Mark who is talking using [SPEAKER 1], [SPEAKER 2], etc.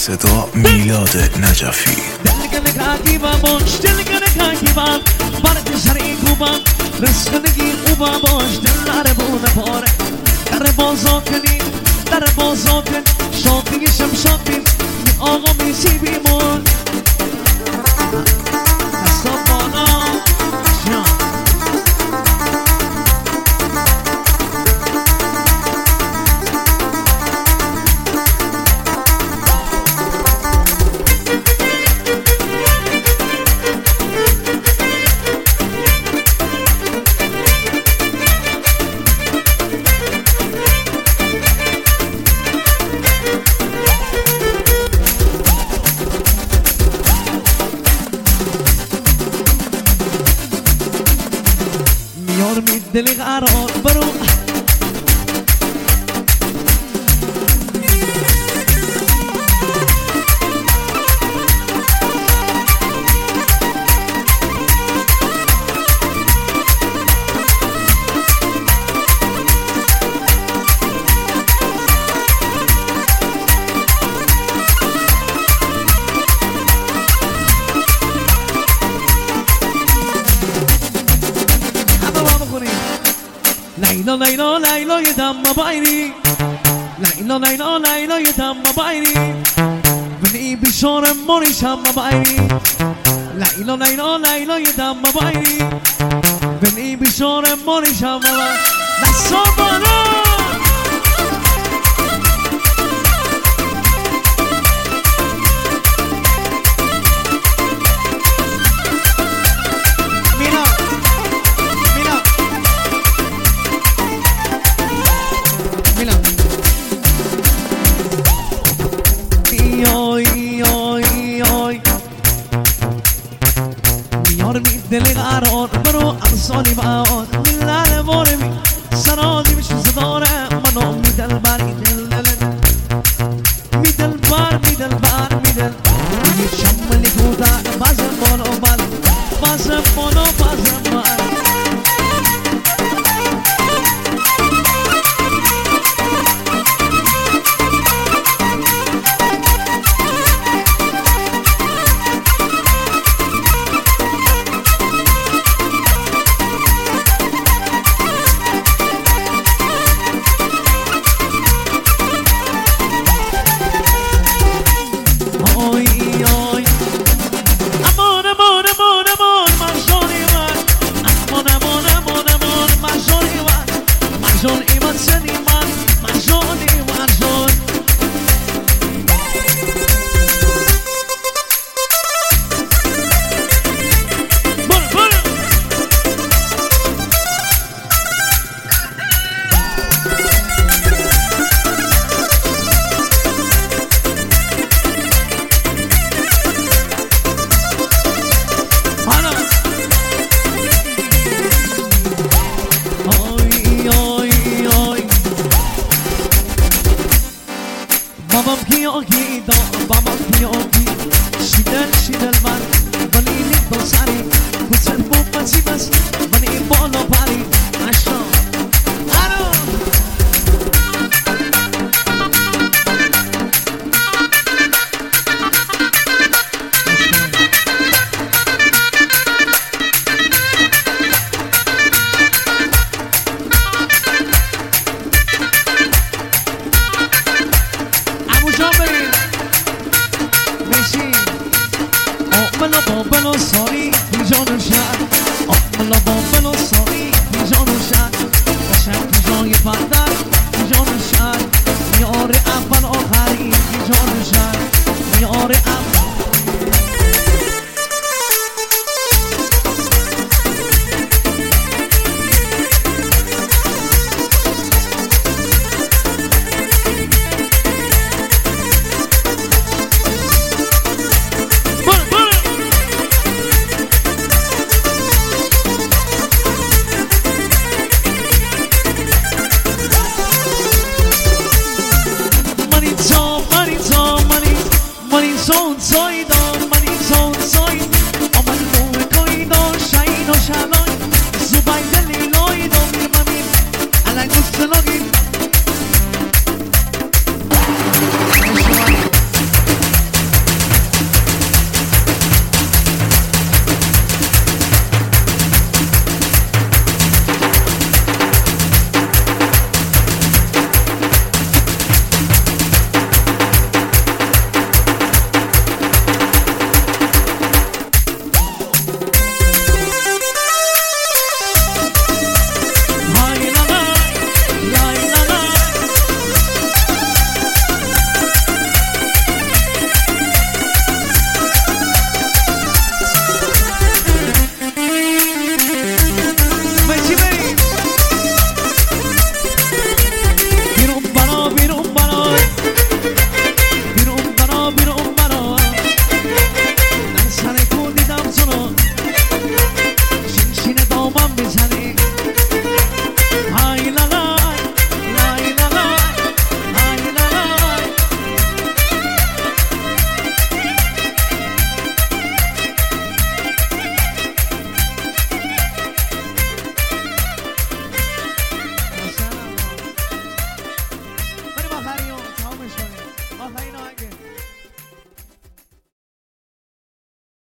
[SPEAKER 1] صدا میلاد نجفی.
[SPEAKER 2] دلگن کاکیبم باش، دلگن کاکیبم برد شری کوبم رسکنگی خوبم باش دلار بونه پاره در بازا کنی در بازا کن شاقی شمشاد بیم می آقا میسی بیمون دستا بالا جان دلی قرار برو لیلا لیلا لیلا یه دم باینی لیلا لیلا لیلا یه دم باینی بنی بیشار ماری شم باینی لیلا لیلا لیلا یه دم باینی بنی بیشار ماری شم باینی دستا بالا دلی قرار برو امسالی باید ملل بارمی سرادی بشه زداره منو میدل بر میدل بر یه شمالی کودن بازم بانو بل بازم بانو بازم بل بابام کیوکی دا بابام کیوکی شیدل من ولی دو سری کچل بوم بسی بس ولی بالا پری اشنا آرو بابلو ساری جانو شد آملا بابلو ساری جانو شد قشنگ جای بندر جانو شد میار اول آخری جانو شد میار اول